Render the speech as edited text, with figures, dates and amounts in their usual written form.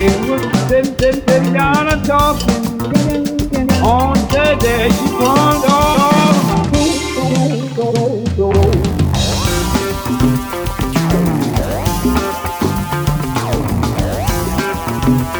was sitting down and talking. On the day she found all my